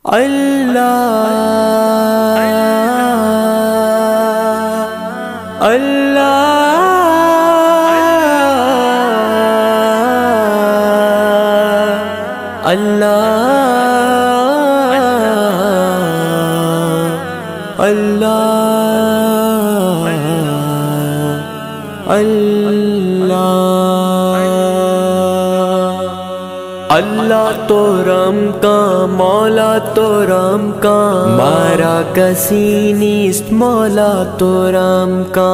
اللہ اللہ اللہ اللہ اللہ اللہ تو رم کا مولا تو رم کا مارا کسی نیست مولا تو رم کا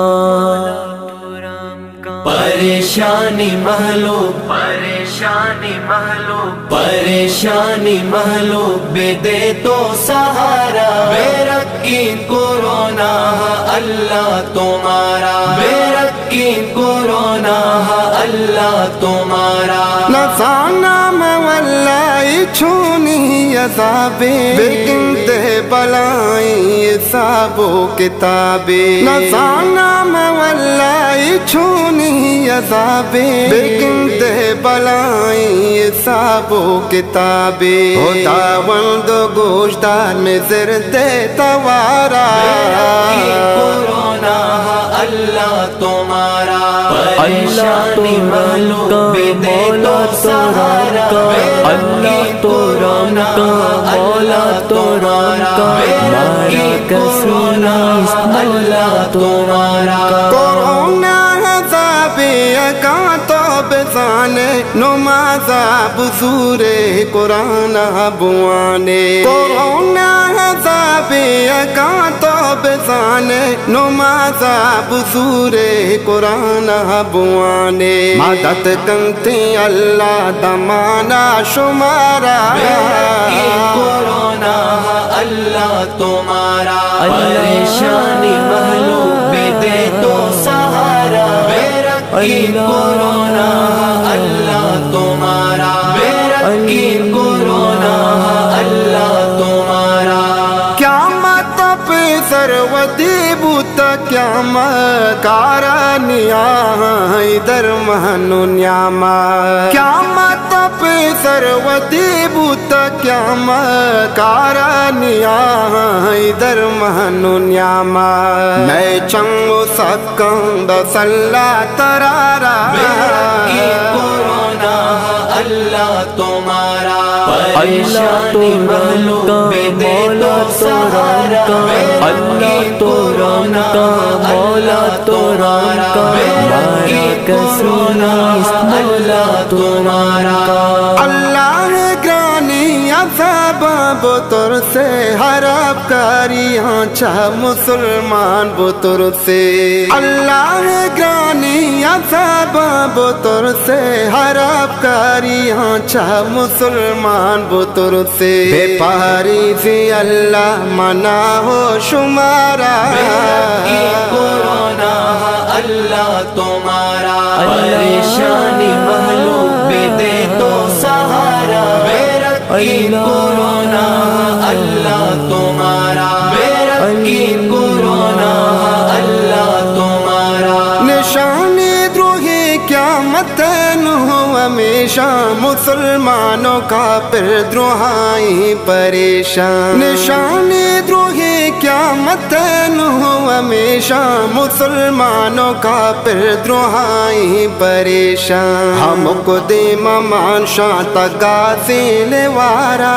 پریشانی محلوق پریشانی محلوق پریشانی محلوق بے دے تو سہارا بے رکین کورونا اللہ تمہارا بے رکین کورونا اللہ تمہارا نسانا میں واللہ چھونی عذابے بگنتے بلائیں حساب و کتابے نسانا میں واللہ چھونی عذابے بگنتے بلائیں حساب و کتابے خداوند گوشتار میں زرد توارا کورونا اللہ تمہارا پریشانی محلوق بے دے تو سہارا اللہ تو رم کا مولا تو رم کا مارا کسی نیست اللہ تمہارا کورونا عذاب اکا تو بزانے نمازا بزور قرآن بوانے کورونا عذاب اکا تو بزانے نمازا بزور قرآن بوانے مدد کنتے اللہ دمانا شمارا کورونا اللہ تمہارا پریشانی محلوق بے دے تو سہارا بے رکین کورونا اللہ تمہارا بے رکین کورونا اللہ تمہارا قیامت پہ سروتی بوتا قیامت کارانیا ادھر مہنو نیاما قیامت پہ سروتی بوتا قیامت کارانیا ادھر مہنو نیاما میں چنگو سکن دسلہ ترارا کورونا اللہ تمہارا پریشانی محلوق بے دے تو سہارا اللہ تو رم کا مولا تو رم کا مارا کسی نیست اللہ تمہارا اللہ گرانی عذاب بطر سے حراب کاری ہانچہ مسلمان بطر سے اللہ گرانی عذاب بطر سے حراب کاری ہانچہ مسلمان بطر سے بے پاری سے اللہ منا ہو شمارا کورونا اللہ تمہارا پریشانی محلوق بے دے تو سہارا بے رکین کورونا اللہ تمہارا بے رکین کورونا اللہ تمہارا نشانی دروہی قیامت نو ہمیشہ مسلمانوں کا پھر دروہائی پریشان نشانی دروہی قیامت نو ہمیشہ مسلمانوں کا پھر دروہائی پریشان ہم کو دے ممان شاہ تگاسی لیوارا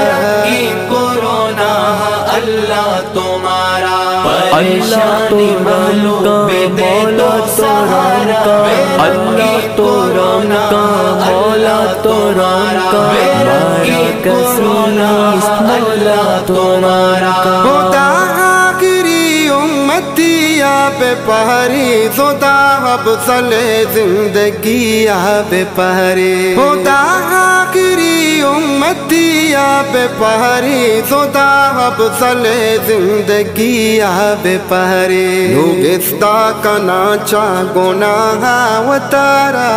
کورونا اللہ تمہارا پریشانی محلوق بے دے تو سہارا اللہ تو رم کا مولا تو رم کا مارا کسی نیست اللہ تمہارا خدا آخری امتی آپ پہری زدہ افضل زندگی آپ پہری خدا آخری امتی آپ پہری زدہ افضل زندگی آپ پہری نوگستہ کا ناچا گناہ وطارا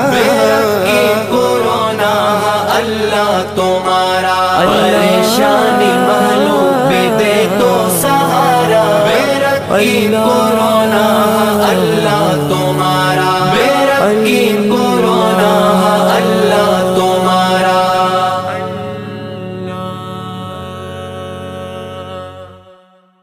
کورونا اللہ تمہارا پریشانی محلوق بے دے تو سہارا بے رکین کورونا اللہ